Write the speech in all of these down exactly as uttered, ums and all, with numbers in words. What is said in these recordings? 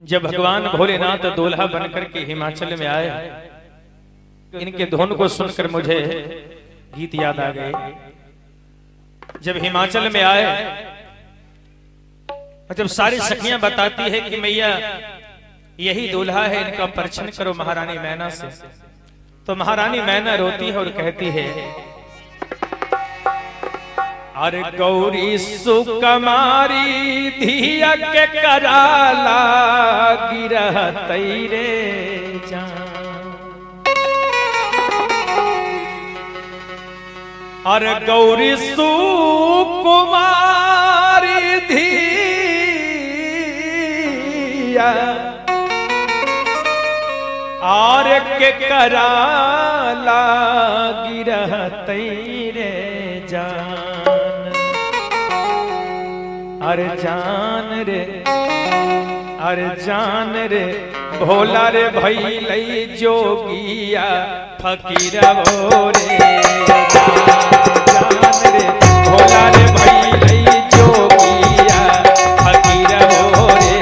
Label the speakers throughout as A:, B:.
A: जब भगवान भोलेनाथ दूल्हा बनकर के हिमाचल में आए, इनके धुन को सुनकर मुझे गीत याद आ गए। जब हिमाचल में आए और जब सारी सखियां बताती है कि मैया यही दूल्हा है, इनका परिचय करो महारानी मैना से, तो महारानी मैना रोती है और कहती है, अरे गौरी सुकमारी धिया के कराला गिरह तैरे जान। अरे गौरी सुकुमारी धिया आर के कराला गिरह तैरे जान। अरे जान रे अरे जान रे भोला रे भैलै जोगिया फकीर वो रे जान रे भोला रे भैलै जोगिया फकीर वो रे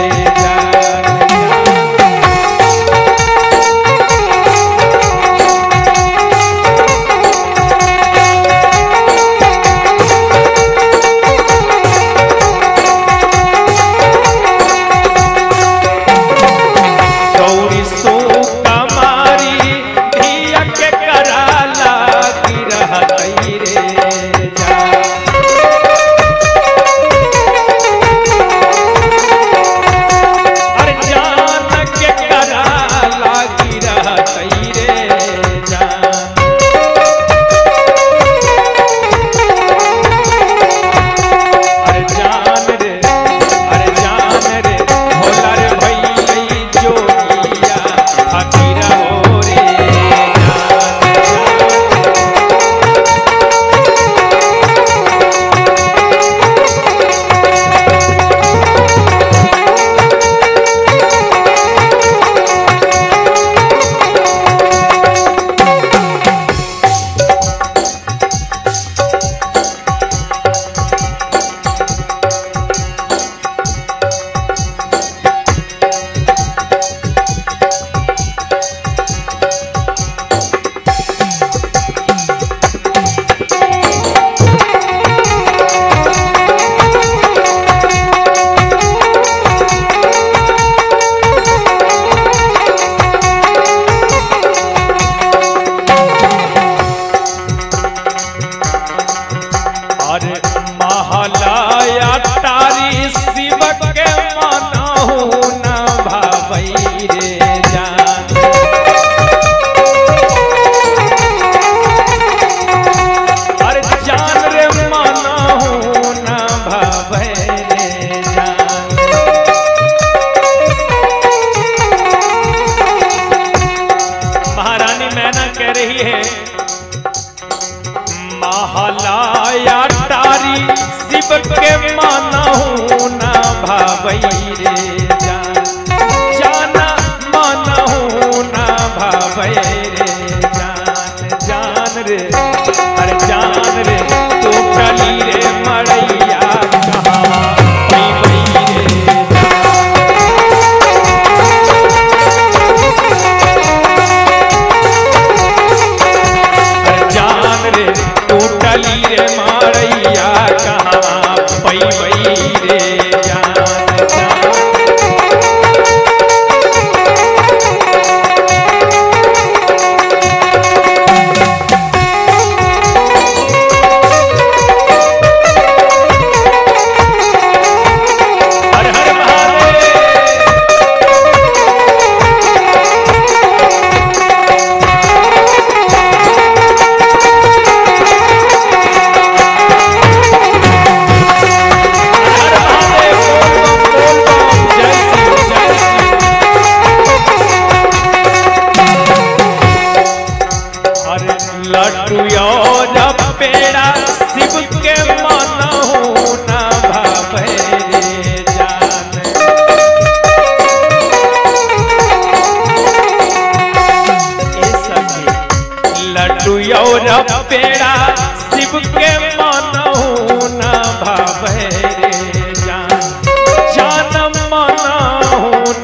A: पेड़ा शिव के मनहु न भावे रे जान जान मनहु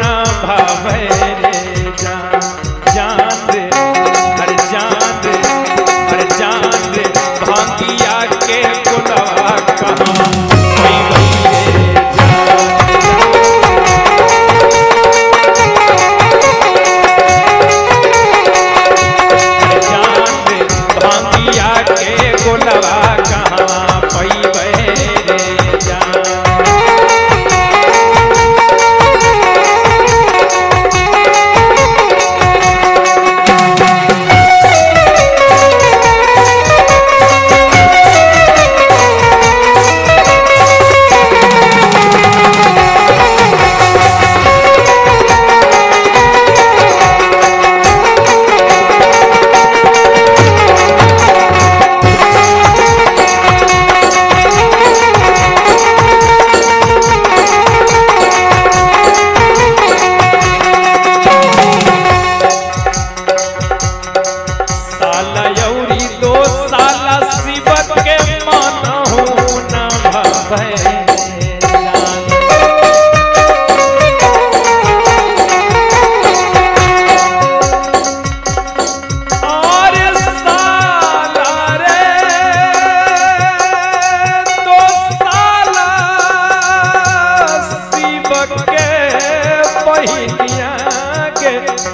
A: बहिनिया के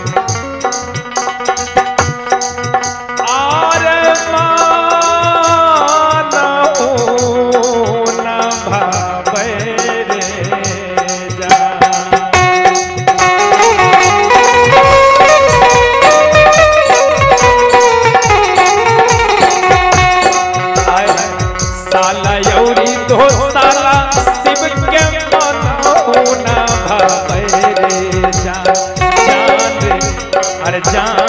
A: आर मानऊ न भावे रे जा। साला यौरी दो साला शिव के मनऊ न भावे रे जान जान अरे जान